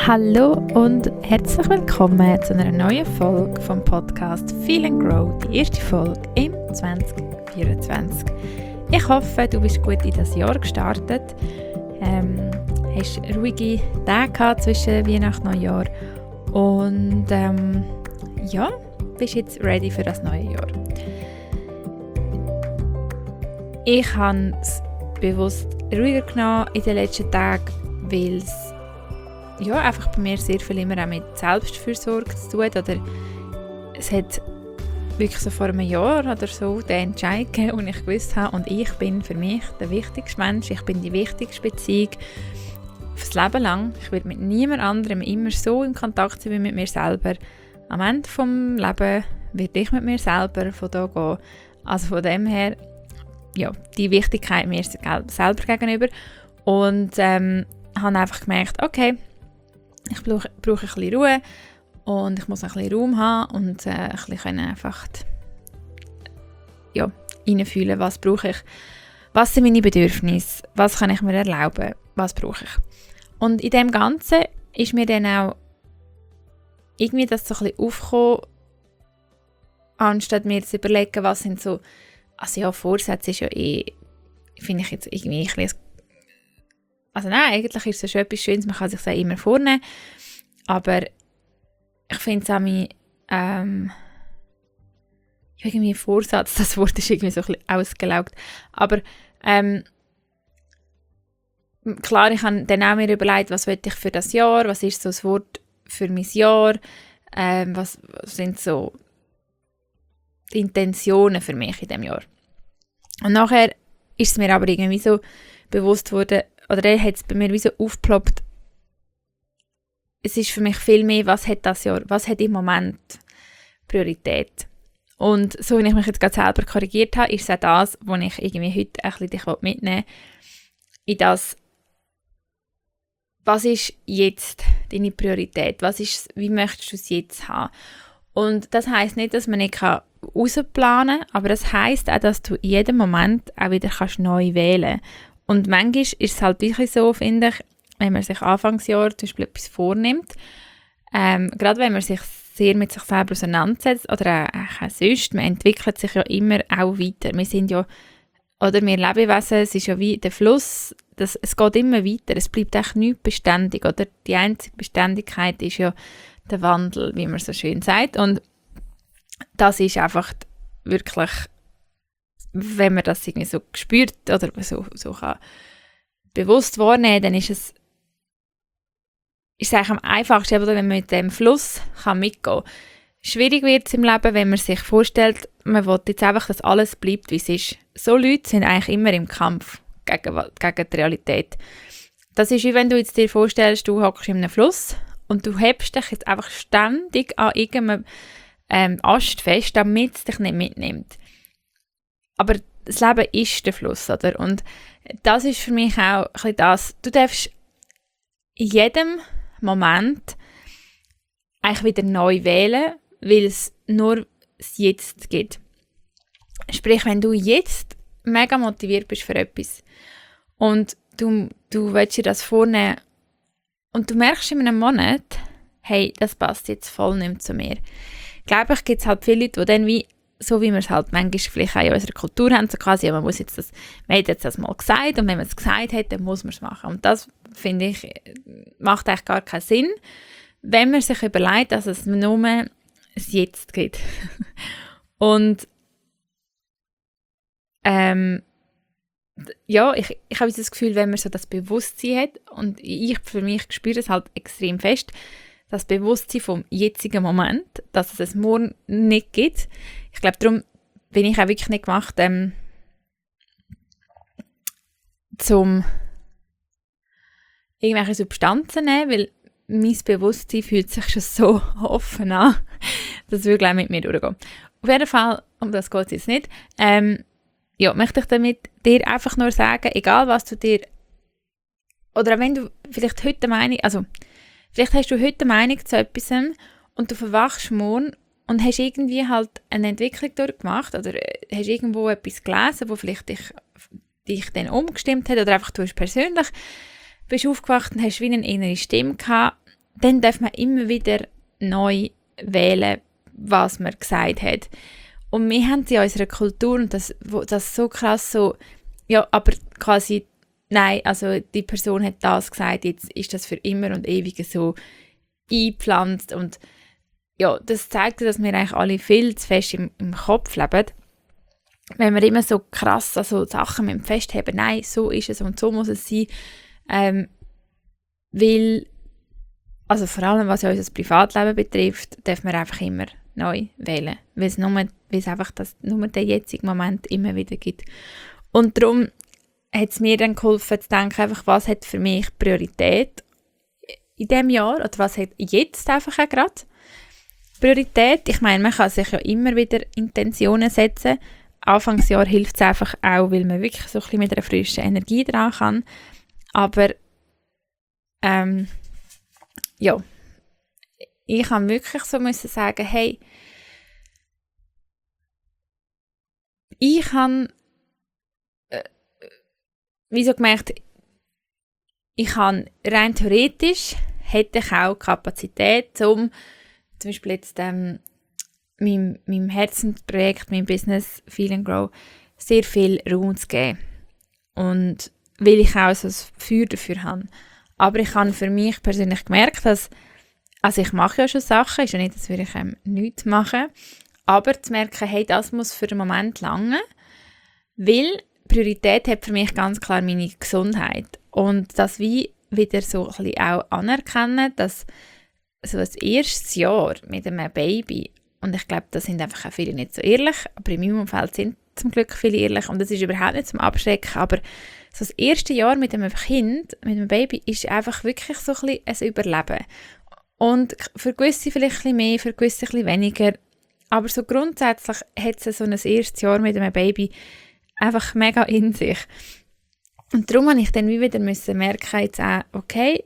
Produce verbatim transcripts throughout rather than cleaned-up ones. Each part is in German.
Hallo und herzlich willkommen zu einer neuen Folge vom Podcast Feel and Grow, die erste Folge im zwanzig vierundzwanzig. Ich hoffe, du bist gut in das Jahr gestartet, ähm, hast ruhige Tage gehabt zwischen Weihnachten und Neujahr und ähm, ja, bist jetzt ready für das neue Jahr. Ich habe es bewusst ruhiger genommen in den letzten Tagen, weil es ja, einfach bei mir sehr viel immer auch mit Selbstfürsorge zu tun hat. Oder es hat wirklich so vor einem Jahr oder so den Entscheid gegeben, den ich gewusst habe, und ich bin für mich der wichtigste Mensch, ich bin die wichtigste Beziehung fürs Leben lang. Ich werde mit niemand anderem immer so in Kontakt sein wie mit mir selber. Am Ende des Lebens werde ich mit mir selber von da gehen. Also von dem her, ja, die Wichtigkeit mir selber gegenüber. Und ähm, habe einfach gemerkt, okay, ich brauche, brauche ein bisschen Ruhe und ich muss ein bisschen Raum haben und äh, ein bisschen einfach ja, reinfühlen, was brauche ich, was sind meine Bedürfnisse, was kann ich mir erlauben, was brauche ich. Und in dem Ganzen ist mir dann auch irgendwie das so ein bisschen aufgekommen, anstatt mir zu überlegen, was sind so, also ja, Vorsätze ist ja eh, finde ich jetzt irgendwie ein bisschen. Also nein, eigentlich ist es schon etwas Schönes, man kann sich das immer vornehmen, aber ich finde es auch mein, ähm, irgendwie Vorsatz, das Wort ist irgendwie so ein bisschen ausgelaugt, aber ähm, klar, ich habe dann auch mir überlegt, was will ich für das Jahr, was ist so das Wort für mein Jahr, ähm, was, was sind so die Intentionen für mich in diesem Jahr. Und nachher ist es mir aber irgendwie so bewusst geworden, oder er hat es bei mir wie so aufgeploppt. Es ist für mich viel mehr, was hat das Jahr, was hat im Moment Priorität. Und so, wie ich mich jetzt gerade selber korrigiert habe, ist es auch das, was ich irgendwie heute ein bisschen dich mitnehmen will. In das, was ist jetzt deine Priorität? Was ist, wie möchtest du es jetzt haben? Und das heisst nicht, dass man nicht rausplanen kann, aber das heisst auch, dass du in jedem Moment auch wieder kannst neu wählen kannst. Und manchmal ist es halt wirklich so, finde ich, wenn man sich Anfangsjahr zum Beispiel etwas vornimmt, ähm, gerade wenn man sich sehr mit sich selber auseinandersetzt oder auch, auch sonst, man entwickelt sich ja immer auch weiter. Wir sind ja, oder wir Lebewesen, es ist ja wie der Fluss, das, es geht immer weiter, es bleibt echt nichts beständig, oder? Die einzige Beständigkeit ist ja der Wandel, wie man so schön sagt, und das ist einfach wirklich, wenn man das irgendwie so spürt oder so, so kann bewusst wahrnehmen, dann ist es, ist es eigentlich am einfachsten, wenn man mit dem Fluss kann mitgehen kann. Schwierig wird es im Leben, wenn man sich vorstellt, man will jetzt einfach, dass alles bleibt, wie es ist. So Leute sind eigentlich immer im Kampf gegen, gegen die Realität. Das ist wie wenn du jetzt dir vorstellst, du hockst in einem Fluss und du hebst dich jetzt einfach ständig an irgendeinem ähm, Ast fest, damit es dich nicht mitnimmt. Aber das Leben ist der Fluss, oder? Und das ist für mich auch ein bisschen das. Du darfst in jedem Moment eigentlich wieder neu wählen, weil es nur das Jetzt gibt. Sprich, wenn du jetzt mega motiviert bist für etwas und du, du willst dir das vornehmen und du merkst in einem Monat, hey, das passt jetzt voll nicht zu mir. Glaube ich, gibt es halt viele Leute, die dann wie so wie wir es halt manchmal vielleicht auch in unserer Kultur haben, so quasi, man muss jetzt das, man hat jetzt das mal gesagt und wenn man es gesagt hat, dann muss man es machen. Und das, finde ich, macht eigentlich gar keinen Sinn, wenn man sich überlegt, dass es nur ein Jetzt gibt. Und ähm, ja, ich, ich habe das Gefühl, wenn man so das Bewusstsein hat, und ich für mich spüre es halt extrem fest, das Bewusstsein vom jetzigen Moment, dass es es morgen nicht gibt. Ich glaube, darum bin ich auch wirklich nicht gemacht, ähm, zum irgendwelche Substanzen nehmen, weil mein Bewusstsein fühlt sich schon so offen an, das würde gleich mit mir durchgehen. Auf jeden Fall, um das geht es jetzt nicht, ähm, ja, möchte ich damit dir einfach nur sagen, egal was du dir, oder wenn du vielleicht heute Meinung, also vielleicht hast du heute eine Meinung zu etwas und du verwachst morgen und hast irgendwie halt eine Entwicklung durchgemacht oder hast irgendwo etwas gelesen, wo vielleicht dich, dich dann umgestimmt hat oder einfach du hast persönlich bist aufgewacht und hast wie eine innere Stimme gehabt, dann darf man immer wieder neu wählen, was man gesagt hat. Und wir haben in unserer Kultur, und das, das so krass so, ja, aber quasi, nein, also die Person hat das gesagt, jetzt ist das für immer und ewig so eingepflanzt. Und ja, das zeigt, dass wir eigentlich alle viel zu fest im, im Kopf leben. Wenn wir immer so krass also Sachen mit dem Festheben, nein, so ist es und so muss es sein, ähm, weil, also vor allem was ja unser Privatleben betrifft, darf man einfach immer neu wählen, weil es, nur, weil es einfach das, nur den jetzigen Moment immer wieder gibt. Und darum hat es mir dann geholfen zu denken, einfach, was hat für mich Priorität in diesem Jahr oder was hat jetzt einfach auch gerade Priorität. Ich meine, man kann sich ja immer wieder Intentionen setzen. Anfangsjahr hilft es einfach auch, weil man wirklich so ein bisschen mit einer frischen Energie dran kann. Aber ähm, ja, ich habe wirklich so müssen sagen, hey, ich habe äh, wie so gemerkt, ich habe rein theoretisch hätte ich auch Kapazität, um zum Beispiel jetzt ähm, meinem, meinem Herzensprojekt, meinem Business Feel and Grow, sehr viel Raum zu geben. Und weil ich auch so ein Feuer dafür habe. Aber ich habe für mich persönlich gemerkt, dass, also ich mache ja schon Sachen, ist ja nicht, dass ich ähm, nichts machen, aber zu merken, hey, das muss für den Moment lange, weil Priorität hat für mich ganz klar meine Gesundheit. Und das wie wieder so ein bisschen auch anerkennen, dass so ein erstes Jahr mit einem Baby, und ich glaube, da sind einfach auch viele nicht so ehrlich, aber in meinem Umfeld sind zum Glück viele ehrlich und das ist überhaupt nicht zum Abschrecken, aber so das erste Jahr mit einem Kind, mit einem Baby, ist einfach wirklich so ein bisschen ein Überleben. Und für gewisse vielleicht ein bisschen mehr, für gewisse ein bisschen weniger, aber so grundsätzlich hat es so ein erstes Jahr mit einem Baby einfach mega in sich. Und darum habe ich dann wie wieder müssen merken, jetzt auch, okay,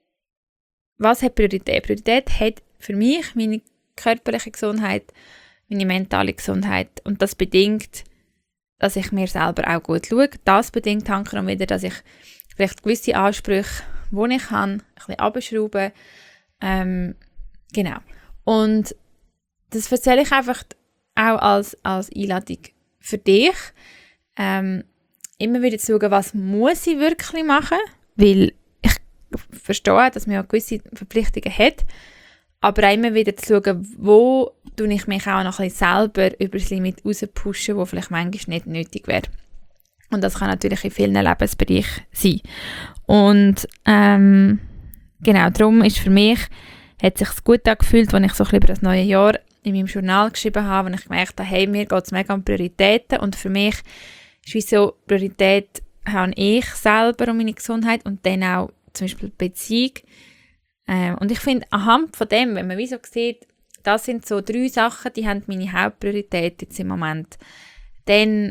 was hat Priorität? Priorität hat für mich meine körperliche Gesundheit, meine mentale Gesundheit. Und das bedingt, dass ich mir selber auch gut schaue. Das bedingt hankerum wieder, dass ich vielleicht gewisse Ansprüche, die ich habe, ein bisschen runterschraube. Ähm, genau. Und das erzähle ich einfach auch als, als Einladung für dich. Ähm, immer wieder zu schauen, was muss ich wirklich machen, weil ich verstehe, dass man ja gewisse Verpflichtungen hat, aber auch immer wieder zu schauen, wo tue ich mich auch noch ein bisschen selber über das Limit rauspushen, wo vielleicht manchmal nicht nötig wäre. Und das kann natürlich in vielen Lebensbereichen sein. Und ähm, genau, darum ist für mich, hat es sich gut angefühlt, als ich so ein bisschen über das neue Jahr in meinem Journal geschrieben habe, und ich gemerkt habe, hey, mir geht es mega um Prioritäten und für mich ist wie so, Priorität habe ich selber um meine Gesundheit und dann auch zum Beispiel Beziehung. Ähm, und ich finde, anhand von dem, wenn man wie so sieht, das sind so drei Sachen, die haben meine Hauptpriorität jetzt im Moment, dann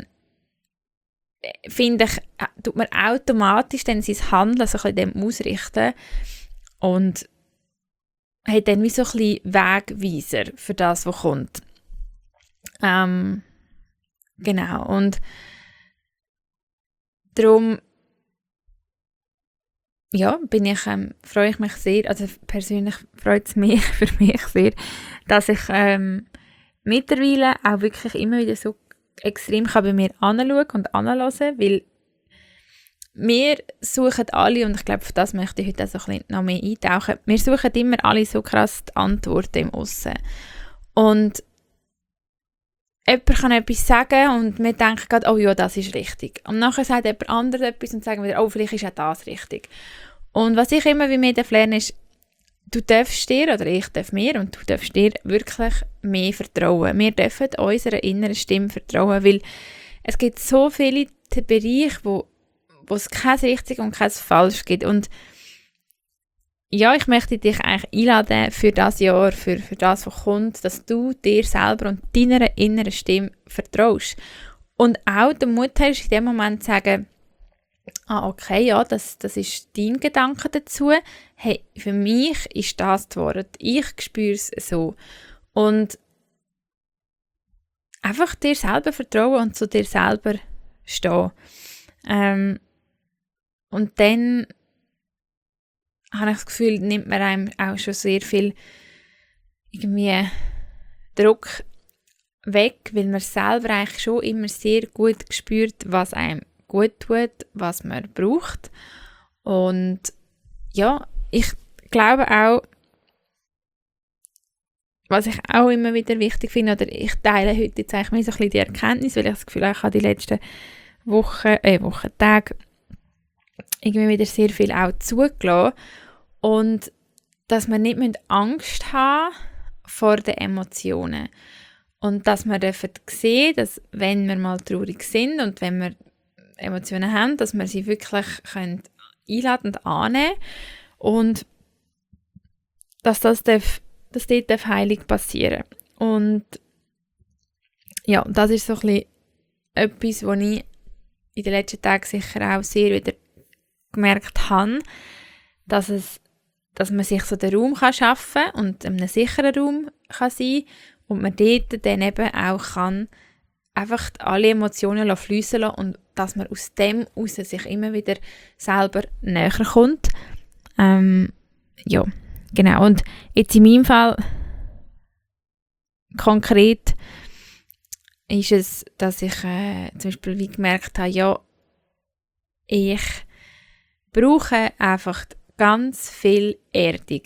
finde ich, tut man automatisch dann sein Handeln so ein bisschen dem ausrichten und hat dann wie so ein bisschen Wegweiser für das, was kommt. Ähm, genau, und darum ja, bin ich, ähm, freue ich mich sehr, also persönlich freut es mich für mich sehr, dass ich ähm, mittlerweile auch wirklich immer wieder so extrem kann bei mir anschauen und anhören, weil wir suchen alle, und ich glaube, auf das möchte ich heute auch so ein bisschen noch mehr eintauchen, wir suchen immer alle so krass die Antworten im Aussen. Und jemand kann etwas sagen und wir denken gerade, oh ja, das ist richtig. Und nachher sagt jemand anderes etwas und sagen wieder, oh, vielleicht ist auch das richtig. Und was ich immer wie mehr lerne, ist, du darfst dir, oder ich darf mir, und du darfst dir wirklich mehr vertrauen. Wir dürfen unserer inneren Stimme vertrauen, weil es gibt so viele Bereiche, wo, wo es kein richtig und kein falsch gibt. Und ja, ich möchte dich eigentlich einladen für das Jahr, für, für das, was kommt, dass du dir selber und deiner inneren Stimme vertraust. Und auch den Mut hast, in dem Moment zu sagen, ah, okay, ja, das, das ist dein Gedanke dazu. Hey, für mich ist das die Wahrheit. Ich spüre es so. Und einfach dir selber vertrauen und zu dir selber stehen. Ähm, und dann habe ich das Gefühl, nimmt man einem auch schon sehr viel irgendwie Druck weg, weil man selber eigentlich schon immer sehr gut spürt, was einem gut tut, was man braucht. Und ja, ich glaube auch, was ich auch immer wieder wichtig finde, oder ich teile heute jetzt eigentlich so ein bisschen die Erkenntnis, weil ich das Gefühl habe, ich habe die letzten Wochen, äh, Wochen, Tage irgendwie wieder sehr viel auch zugelassen. Und dass wir nicht Angst haben vor den Emotionen. Und dass wir dürfen sehen, dass wenn wir mal traurig sind und wenn wir Emotionen haben, dass wir sie wirklich können einladen und annehmen und dass das darf, dass dort darf Heilung passieren. Und ja, das ist so ein bisschen etwas, was ich in den letzten Tagen sicher auch sehr wieder gemerkt habe, dass, es, dass man sich so den Raum kann schaffen kann und einen sicheren Raum kann sein und man dort dann eben auch kann einfach alle Emotionen fliessen lassen und dass man aus dem heraus sich immer wieder selber näher kommt. Ähm, ja, genau. Und jetzt in meinem Fall konkret ist es, dass ich äh, zum Beispiel wie gemerkt habe, ja, ich brauche einfach ganz viel Erdung.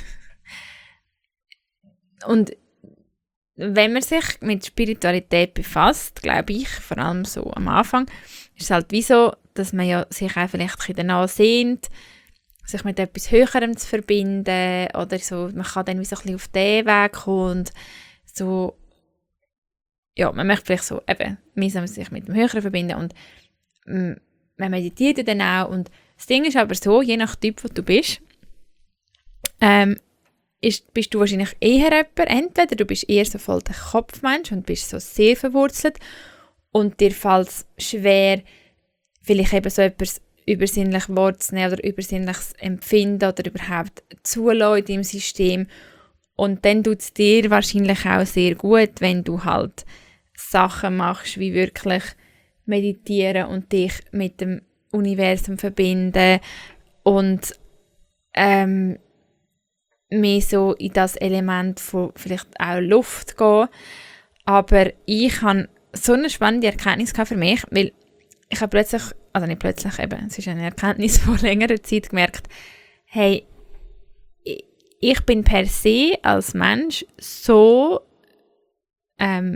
Und wenn man sich mit Spiritualität befasst, glaube ich, vor allem so am Anfang, ist es halt wie so, dass man ja sich auch vielleicht ein bisschen danach sehnt, sich mit etwas Höherem zu verbinden oder so, man kann dann wie so ein bisschen auf den Weg kommen und so, ja, man möchte vielleicht so, eben, man soll sich mit dem Höheren verbinden und mm, man meditiert dann auch und das Ding ist aber so, je nach Typ, wo du bist, ähm, ist, bist du wahrscheinlich eher jemand, entweder du bist eher so voll der Kopfmensch und bist so sehr verwurzelt und dir fällt es schwer, vielleicht eben so etwas übersinnlich wahrzunehmen oder übersinnliches Empfinden oder überhaupt zulassen in deinem System. Und dann tut es dir wahrscheinlich auch sehr gut, wenn du halt Sachen machst, wie wirklich meditieren und dich mit dem Universum verbinden und ähm, mehr so in das Element von vielleicht auch Luft gehen. Aber ich habe so eine spannende Erkenntnis für mich, weil ich habe plötzlich, also nicht plötzlich eben, es ist eine Erkenntnis von längerer Zeit gemerkt, hey, ich bin per se als Mensch so ähm,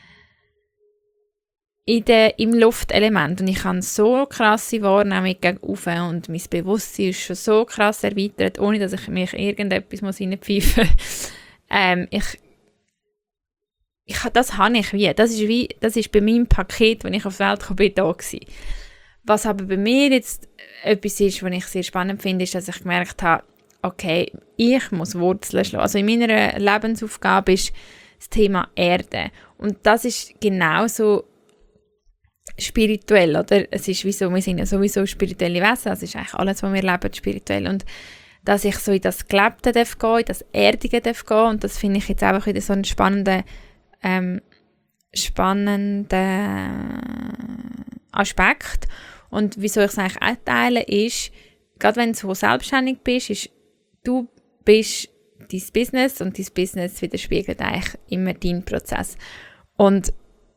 in der, im Luftelement und ich habe so krasse Wahrnehmung gegenüber und mein Bewusstsein ist schon so krass erweitert, ohne dass ich mich irgendetwas muss reinpfeifen muss. ähm, ich, ich, das habe ich wie. Das ist, wie, das ist bei meinem Paket, wenn ich auf die Welt kam, bin, da gewesen. Was aber bei mir jetzt etwas ist, was ich sehr spannend finde, ist, dass ich gemerkt habe, okay, ich muss Wurzeln schlagen. Also in meiner Lebensaufgabe ist das Thema Erde. Und das ist genauso spirituell, oder? Es ist wie so, wir sind ja sowieso spirituelle Wesen, also ist eigentlich alles, was wir leben, spirituell. Und dass ich so in das Gelebte darf gehen, in das Erdige darf gehen, und das finde ich jetzt einfach wieder so einen spannenden, ähm, spannenden Aspekt. Und wieso ich es eigentlich auch teile, ist, gerade wenn du so selbstständig bist, ist, du bist dein Business und dein Business widerspiegelt eigentlich immer deinen Prozess. Und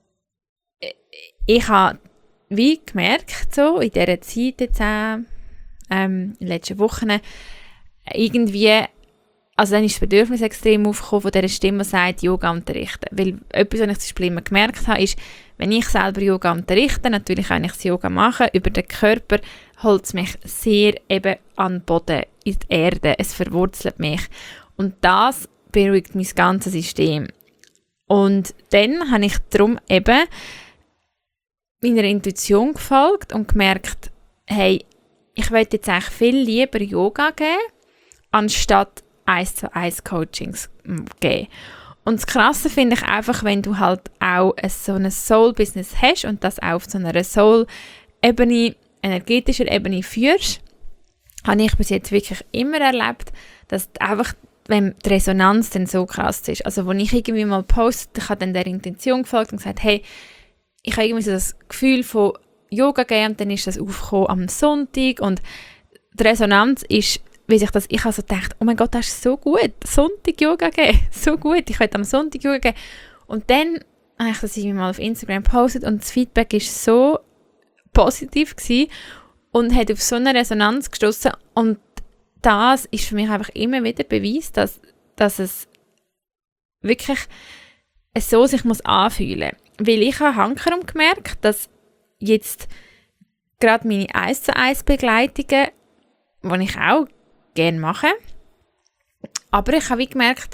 ich habe wie gemerkt, so in dieser Zeit jetzt auch, ähm, in den letzten Wochen, irgendwie, also dann ist das Bedürfnis extrem aufgekommen von dieser Stimme, die sagt, Yoga unterrichten. Weil etwas, was ich zum Beispiel immer gemerkt habe, ist, wenn ich selber Yoga unterrichte, natürlich kann ich das Yoga machen, über den Körper holt es mich sehr eben an den Boden, in die Erde, es verwurzelt mich. Und das beruhigt mein ganzes System. Und dann habe ich darum eben meiner Intuition gefolgt und gemerkt, hey, ich möchte jetzt eigentlich viel lieber Yoga geben, anstatt eins zu eins Coachings geben. Und das Krasse finde ich einfach, wenn du halt auch so ein Soul-Business hast und das auch auf so einer Soul-Ebene, energetischer Ebene führst, habe ich bis jetzt wirklich immer erlebt, dass einfach, wenn die Resonanz dann so krass ist. Also, als ich irgendwie mal poste, ich habe dann der Intention gefolgt und gesagt, hey, ich habe irgendwie so das Gefühl von Yoga geben und dann ist das aufgekommen am Sonntag und die Resonanz ist wie sich das, ich habe so gedacht, oh mein Gott, das ist so gut, Sonntag-Yoga geben, so gut, ich könnte am Sonntag Yoga geben. Und dann habe ich das irgendwie mal auf Instagram gepostet und das Feedback war so positiv gewesen und hat auf so eine Resonanz gestoßen. Und das ist für mich einfach immer wieder Beweis, dass, dass es wirklich so sich muss anfühlen muss. Weil ich habe hankerum gemerkt, dass jetzt gerade meine eins zu eins Begleitungen, die ich auch gerne mache, aber ich habe wie gemerkt,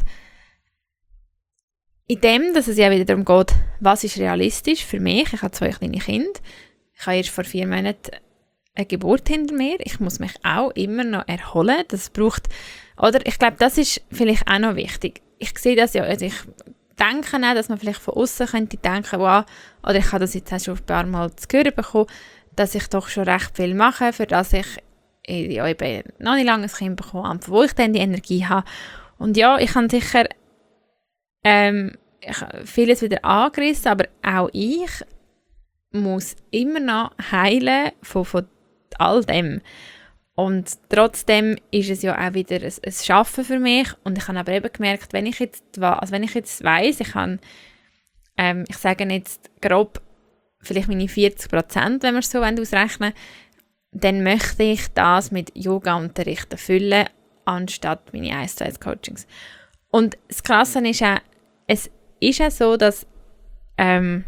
in dem, dass es ja wieder darum geht, was ist realistisch für mich. Ich habe zwei kleine Kinder. Ich habe erst vor vier Monaten eine Geburt hinter mir. Ich muss mich auch immer noch erholen. Das braucht, oder ich glaube, das ist vielleicht auch noch wichtig. Ich sehe das ja, also ich denke auch, dass man vielleicht von außen könnte denken, wow, oder ich habe das jetzt auch schon ein paar Mal zu hören bekommen, dass ich doch schon recht viel mache, für das ich ja, eben noch nicht lange ein Kind bekomme, wo ich dann die Energie habe. Und ja, ich habe sicher ähm, ich habe vieles wieder angerissen, aber auch ich muss immer noch heilen von, von all dem. Und trotzdem ist es ja auch wieder ein, ein Schaffen für mich. Und ich habe aber eben gemerkt, wenn ich jetzt, also wenn ich jetzt weiss, ich kann, ähm, ich sage jetzt grob, vielleicht meine vierzig Prozent, wenn wir es so ausrechnen, dann möchte ich das mit Yoga-Unterrichten füllen, anstatt meine eins zu eins Coachings. Und das Krasse ist auch, es ist auch so, dass, ähm,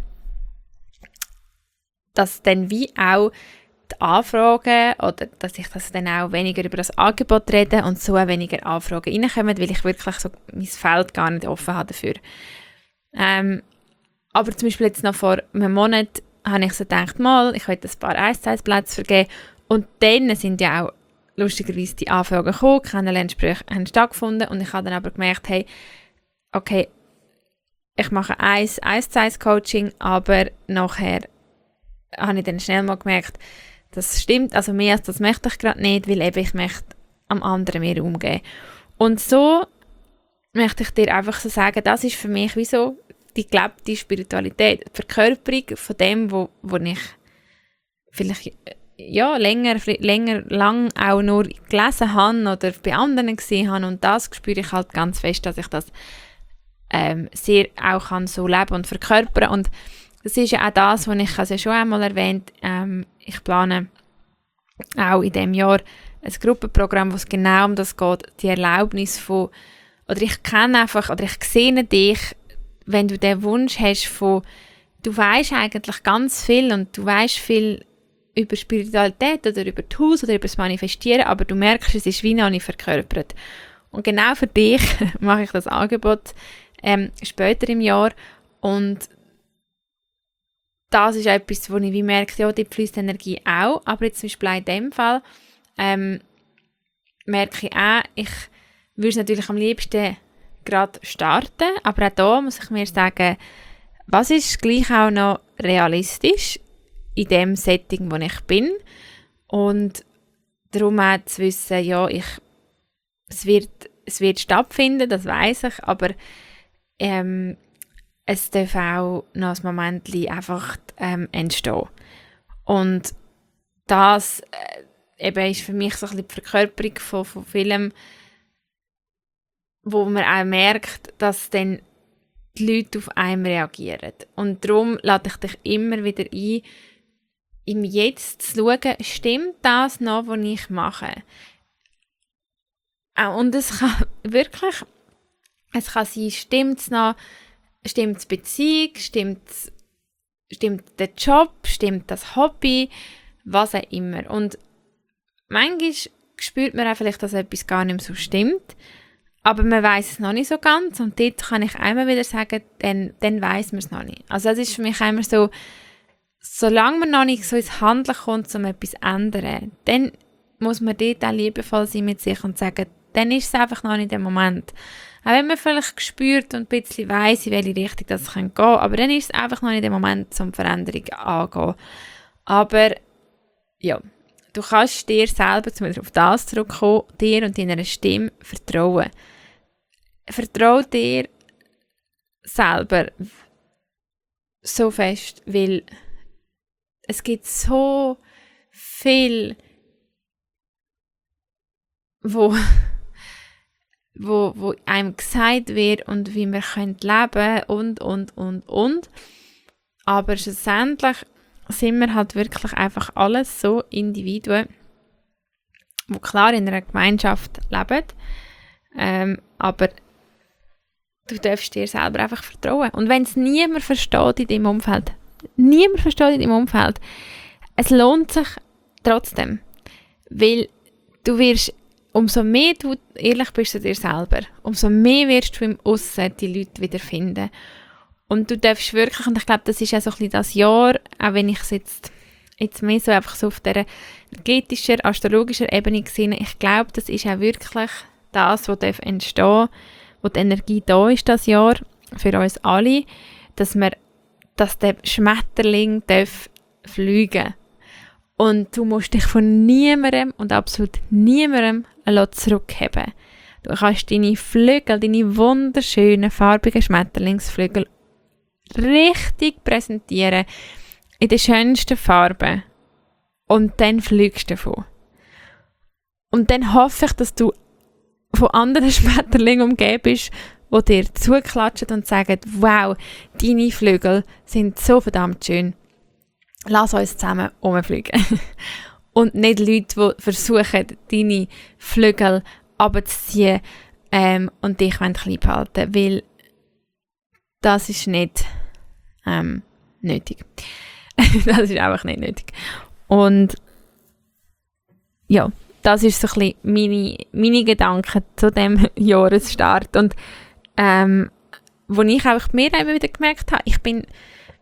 dass dann wie auch die Anfragen oder dass ich das dann auch weniger über das Angebot rede und so auch weniger Anfragen reinkommen, weil ich wirklich so mein Feld gar nicht offen habe dafür. Ähm, aber zum Beispiel jetzt noch vor einem Monat habe ich so gedacht, mal, ich könnte ein paar eins zu eins Plätze vergeben und dann sind ja auch lustigerweise die Anfragen gekommen, Kennenlerngespräche haben stattgefunden und ich habe dann aber gemerkt, hey, okay, ich mache ein eins zu eins Coaching, aber nachher habe ich dann schnell mal gemerkt, das stimmt, also mehr als das möchte ich gerade nicht, weil eben ich möchte am anderen mehr umgehen. Und so möchte ich dir einfach so sagen, das ist für mich wie so die gelebte Spiritualität, die Verkörperung von dem, wo, wo ich vielleicht ja, länger, länger, lang auch nur gelesen habe oder bei anderen gesehen habe und das spüre ich halt ganz fest, dass ich das ähm, sehr auch kann so leben und verkörpern und das ist ja auch das, was ich also schon einmal erwähnt ähm, ich plane auch in diesem Jahr ein Gruppenprogramm, wo es genau um das geht, die Erlaubnis von, oder ich kenne einfach, oder ich sehe dich, wenn du den Wunsch hast von, du weißt eigentlich ganz viel und du weißt viel über Spiritualität oder über Tools oder über das Manifestieren, aber du merkst, es ist wie noch nicht verkörpert. Und genau für dich mache ich das Angebot ähm, später im Jahr und das ist etwas, wo ich wie merke, ja, die fließt Energie auch, aber jetzt zum Beispiel in dem Fall ähm, merke ich auch, ich würde es natürlich am liebsten gerade starten, aber auch da muss ich mir sagen, was ist gleich auch noch realistisch in dem Setting, wo ich bin und darum auch zu wissen, ja, ich, es, wird, es wird stattfinden, das weiss ich, aber ähm, es darf auch noch ein Moment einfach ähm, entstehen. Und das äh, eben ist für mich so ein bisschen die Verkörperung von, von Filmen, wo man auch merkt, dass dann die Leute auf einen reagieren. Und darum lade ich dich immer wieder ein, im Jetzt zu schauen, stimmt das noch, was ich mache? Und es kann wirklich, es kann sein, stimmt es noch, stimmt die Beziehung, stimmt, stimmt der Job, stimmt das Hobby, was auch immer. Und manchmal spürt man auch vielleicht, dass etwas gar nicht mehr so stimmt, aber man weiß es noch nicht so ganz und dort kann ich einmal wieder sagen, dann, dann weiss man es noch nicht. Also das ist für mich immer so, solange man noch nicht so ins Handeln kommt, um etwas zu ändern, dann muss man dort auch liebevoll sein mit sich und sagen, dann ist es einfach noch nicht der Moment. Auch wenn man vielleicht spürt und ein bisschen weiss, in welche Richtung das gehen kann, aber dann ist es einfach noch nicht der Moment, um Veränderungen anzugehen. Aber ja, du kannst dir selber, um wieder auf das zurückkommen, dir und deiner Stimme vertrauen. Vertrau dir selber so fest, weil es gibt so viel wo, wo, wo einem gesagt wird und wie wir können leben und, und, und, und. Aber schlussendlich sind wir halt wirklich einfach alles so Individuen, die klar in einer Gemeinschaft leben, ähm, aber du darfst dir selber einfach vertrauen. Und wenn es niemand versteht in deinem Umfeld, niemand versteht in deinem Umfeld, es lohnt sich trotzdem, weil du wirst, umso mehr du ehrlich bist zu dir selber, umso mehr wirst du im Aussen die Leute wiederfinden. Und du darfst wirklich, und ich glaube, das ist ja so ein bisschen das Jahr, auch wenn ich es jetzt, jetzt mehr so einfach so auf dieser energetischen, astrologischen Ebene gesehen, ich glaube, das ist auch wirklich das, was darf entstehen, wo die Energie da ist das Jahr, für uns alle, dass wir, dass der Schmetterling darf fliegen. Und du musst dich von niemandem und absolut niemandem zurückheben. Du kannst deine Flügel, deine wunderschönen, farbigen Schmetterlingsflügel richtig präsentieren, in den schönsten Farben. Und dann fliegst du davon. Und dann hoffe ich, dass du von anderen Schmetterlingen umgeben bist, die dir zuklatschen und sagen, wow, deine Flügel sind so verdammt schön. Lass uns zusammen rumfliegen. Und nicht Leute, die versuchen, deine Flügel runterzuziehen ähm, und dich klein behalten, weil das ist nicht ähm, nötig. Das ist einfach nicht nötig. Und ja, das ist so ein bisschen meine, meine Gedanken zu diesem Jahresstart. Und ähm, wo ich auch mir immer wieder gemerkt habe, ich bin,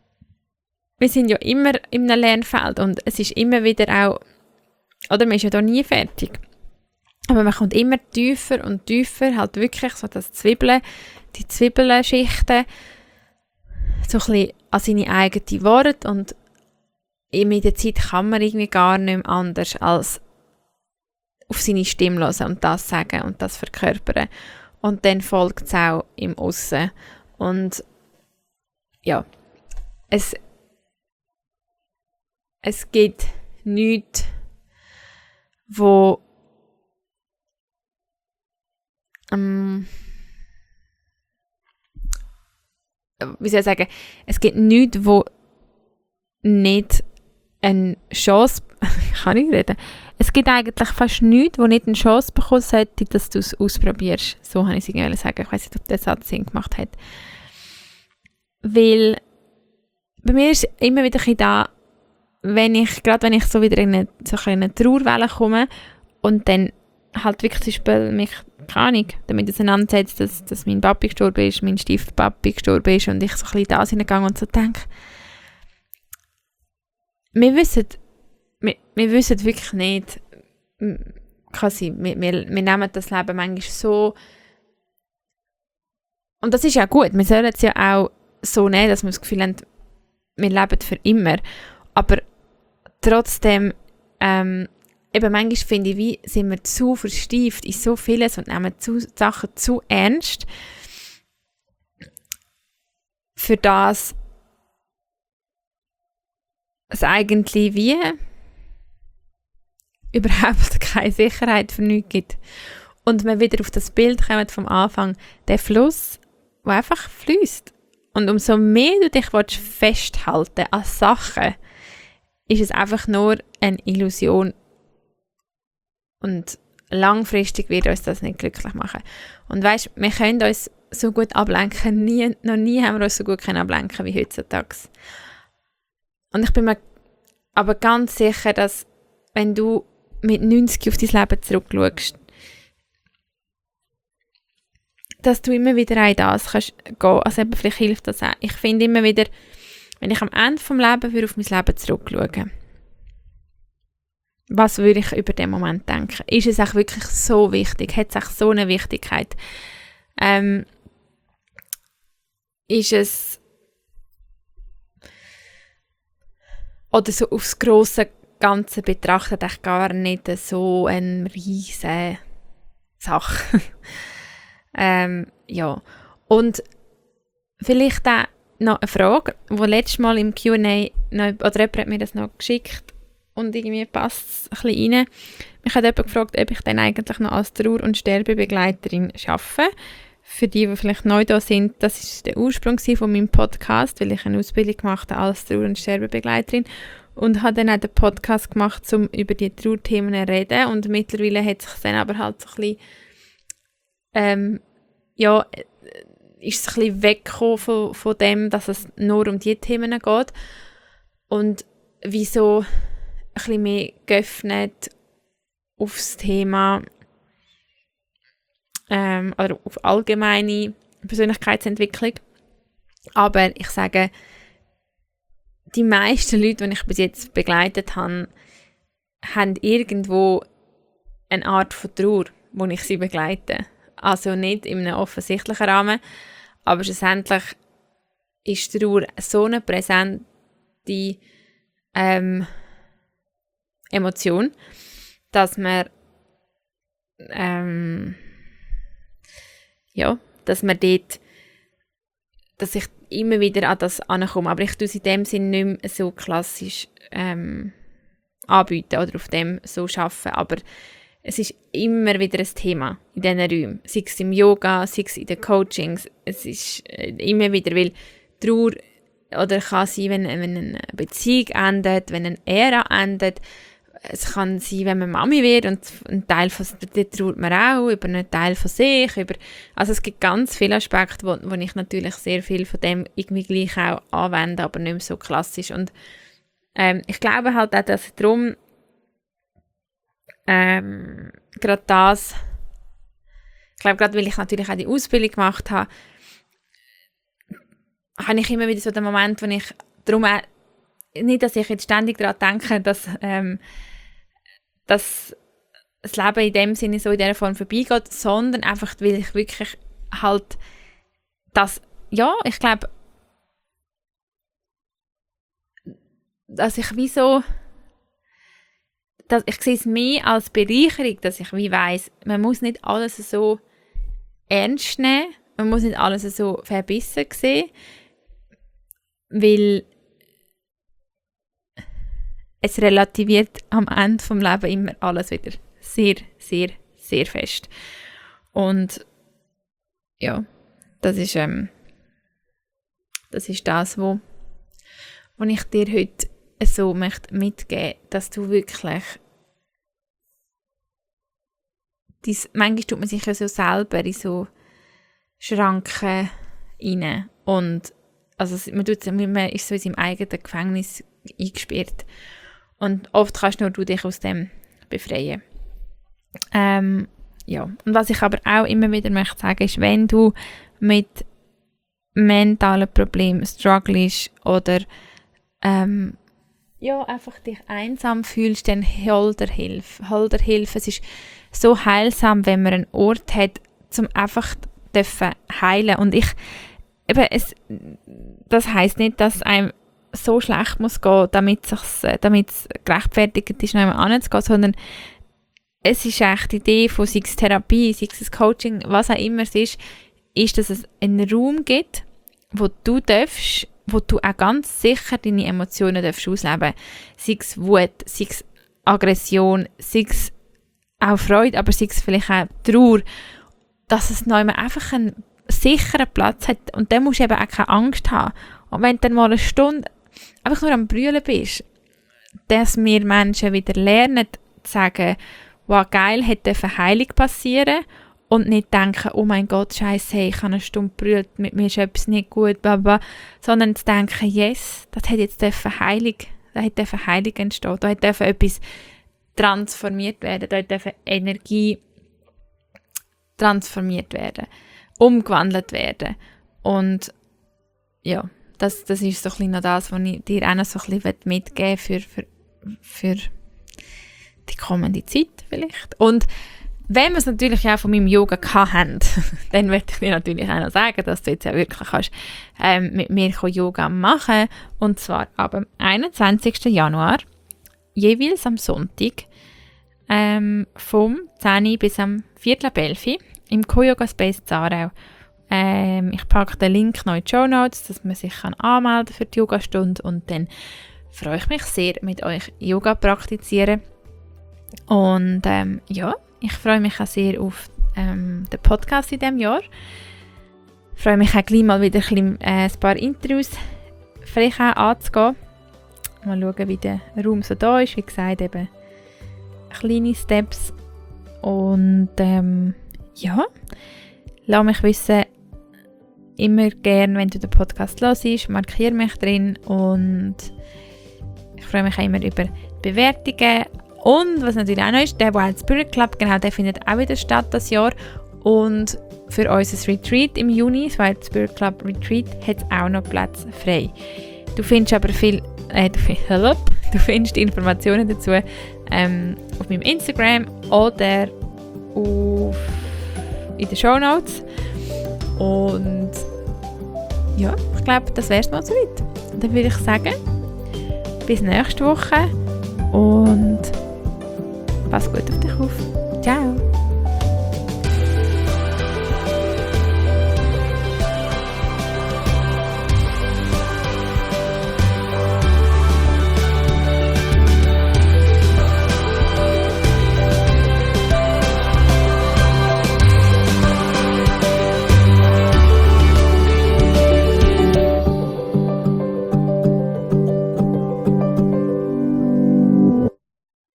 wir sind ja immer in einem Lernfeld und es ist immer wieder auch, oder man ist ja da nie fertig. Aber man kommt immer tiefer und tiefer, halt wirklich so das Zwiebeln, die Zwiebelschichten, so ein bisschen an seine eigene Worte und in der Zeit kann man irgendwie gar nicht mehr anders als auf seine Stimme hören und das sagen und das verkörpern. Und dann folgt es auch im Aussen. Und ja, es, es gibt nichts, wo ähm, wie soll ich sagen, es gibt nichts, wo nicht eine Chance, ich kann nicht reden, es gibt eigentlich fast nichts, wo nicht eine Chance bekommen sollte, dass du es ausprobierst. So habe ich es irgendwie sagen. Ich weiß nicht, ob der Satz Sinn gemacht hat. Weil bei mir ist immer wieder ein da, wenn ich, gerade wenn ich so wieder in eine, so in eine Trauerwelle komme und dann halt wirklich zum Beispiel mich, keine Ahnung, damit auseinandersetzt, dass, dass mein Papi gestorben ist, mein Stiefpapi gestorben ist und ich so ein bisschen da hineingehe und so denke, wir wissen, wir, wir wissen wirklich nicht, kann sein, wir, wir, wir nehmen das Leben manchmal so, und das ist ja gut, wir sollen es ja auch so nehmen, dass wir das Gefühl haben, wir leben für immer, aber trotzdem, ähm, eben manchmal finde ich, wie sind wir zu verstieft in so vieles und nehmen zu, Sachen zu ernst, für das es eigentlich wie überhaupt keine Sicherheit für nichts gibt. Und man wieder auf das Bild kommt vom Anfang, der Fluss, der einfach fließt. Und umso mehr du dich festhalten an Sachen, ist es einfach nur eine Illusion. Und langfristig wird uns das nicht glücklich machen. Und weisst, wir können uns so gut ablenken. Nie, noch nie haben wir uns so gut können ablenken wie heutzutage. Und ich bin mir aber ganz sicher, dass wenn du mit neunzig auf dein Leben zurückschaust, dass du immer wieder in das kannst gehen. Also eben, vielleicht hilft das auch. Ich finde immer wieder, wenn ich am Ende des Lebens würde auf mein Leben zurückschauen, was würde ich über den Moment denken? Ist es auch wirklich so wichtig? Hat es auch so eine Wichtigkeit? Ähm, ist es oder so aufs grosse Ganze betrachtet echt gar nicht so eine riesige Sache. ähm, ja. Und vielleicht auch noch eine Frage, die letztes Mal im Q und A, noch, oder jemand hat mir das noch geschickt und irgendwie passt es ein bisschen rein. ich habe jemanden gefragt, ob ich dann eigentlich noch als Trauer- und Sterbebegleiterin arbeite. Für die, die vielleicht neu da sind, das ist der Ursprung von meinem Podcast, weil ich eine Ausbildung gemacht habe als Trauer- und Sterbebegleiterin und habe dann auch den Podcast gemacht, um über die Trauerthemen zu reden. Und mittlerweile hat es sich dann aber halt so ein bisschen, ähm, ja, ist es ein bisschen weggekommen von, von dem, dass es nur um diese Themen geht und wieso ein bisschen mehr geöffnet aufs Thema ähm, oder auf allgemeine Persönlichkeitsentwicklung. Aber ich sage, die meisten Leute, die ich bis jetzt begleitet habe, haben irgendwo eine Art von Trauer, wo ich sie begleite. Also nicht in einem offensichtlichen Rahmen, aber schlussendlich ist Trauer so eine präsente ähm, Emotion, dass man ähm, ja, dass man dort, dass ich immer wieder an das ankomme. Aber ich tue es in dem Sinne nicht mehr so klassisch ähm, anbieten oder auf dem so arbeiten. Aber es ist immer wieder ein Thema in diesen Räumen. Sei es im Yoga, sei es in den Coachings. Es ist immer wieder, weil Trauer oder kann sein, wenn, wenn eine Beziehung endet, wenn eine Ära endet. Es kann sein, wenn man Mami wird und ein Teil von der trauert man auch über einen Teil von sich. Über, also es gibt ganz viele Aspekte, wo, wo ich natürlich sehr viel von dem irgendwie gleich auch anwende, aber nicht mehr so klassisch. Und ähm, ich glaube halt auch, dass darum ähm, gerade das, ich glaube gerade, weil ich natürlich auch die Ausbildung gemacht habe, habe ich immer wieder so den Moment, wo ich darum auch, nicht, dass ich jetzt ständig daran denke, dass, ähm, dass das Leben in dem Sinne so in dieser Form vorbeigeht, sondern einfach, weil ich wirklich halt das, ja, ich glaube, dass ich wie so, dass ich sehe es mehr als Bereicherung, dass ich wie weiss, man muss nicht alles so ernst nehmen, man muss nicht alles so verbissen sehen, weil es relativiert am Ende des Lebens immer alles wieder sehr, sehr, sehr fest. Und ja, das ist, ähm, das, ist das, wo, wo ich dir heute so möchte mitgeben, dass du wirklich dies, manchmal tut man sich ja so selber in so Schranken rein und also man, tut, man ist so in seinem eigenen Gefängnis eingesperrt. Und oft kannst nur du dich aus dem befreien. Ähm, ja. Und was ich aber auch immer wieder möchte sagen, ist, wenn du mit mentalen Problemen strugglest oder ähm, ja, einfach dich einsam fühlst, dann hol dir Hilfe. Hol dir Hilfe. Es ist so heilsam, wenn man einen Ort hat, um einfach zu heilen. Und ich, eben, es, das heisst nicht, dass einem so schlecht muss gehen, damit es gerechtfertigt ist, noch einmal anzugehen, sondern es ist echt die Idee von sei es Therapie, sei es Coaching, was auch immer es ist, ist, dass es einen Raum gibt, wo du darfst, wo du auch ganz sicher deine Emotionen darfst ausleben. Sei es Wut, sei es Aggression, sei es auch Freude, aber sei es vielleicht auch Trauer, dass es noch einmal einfach einen sicheren Platz hat und dann musst du eben auch keine Angst haben. Und wenn du dann mal eine Stunde einfach nur am Brüllen bist, dass wir Menschen wieder lernen zu sagen, wow, geil, hätte eine Heilung passieren und nicht denken, oh mein Gott, Scheiße, hey, ich habe eine Stunde gebrüllt, mit mir ist etwas nicht gut, bla bla, sondern zu denken, yes, das hat jetzt eine Heilung, da hat eine Heilung entstehen, da hat etwas transformiert werden, da hat Energie transformiert werden, umgewandelt werden. Und ja, das, das ist so ein bisschen noch das, was ich dir auch noch so ein bisschen mitgeben für, für, für die kommende Zeit vielleicht. Und wenn wir es natürlich auch von meinem Yoga hatten, dann möchte ich dir natürlich auch noch sagen, dass du jetzt ja wirklich kannst, ähm, mit mir Yoga machen. Und zwar ab dem einundzwanzigsten Januar, jeweils am Sonntag, ähm, vom zehn Uhr bis am Viertel ab elf Uhr im Co-Yoga Space Zarau. Ähm, ich packe den Link noch in die Shownotes, dass man sich kann anmelden für die Yogastunde und dann freue ich mich sehr, mit euch Yoga praktizieren. Und ähm, ja, ich freue mich auch sehr auf ähm, den Podcast in diesem Jahr. Ich freue mich auch gleich mal wieder ein, bisschen, äh, ein paar Interviews vielleicht auch anzugehen. Mal schauen, wie der Raum so da ist. Wie gesagt, eben kleine Steps. Und ähm, ja, lass mich wissen, immer gerne, wenn du den Podcast hörst, markiere mich drin und ich freue mich auch immer über Bewertungen. Und was natürlich auch noch ist, der Wild Spirit Club, genau, der findet auch wieder statt das Jahr. Und für unser Retreat im Juni, das Wild Spirit Club Retreat, hat es auch noch Platz frei. Du findest aber viel, äh, du, du findest die Informationen dazu ähm, auf meinem Instagram oder auf, in den Shownotes. Und ja, ich glaube, das wäre es mal soweit. Und dann würde ich sagen, bis nächste Woche und pass gut auf dich auf. Ciao!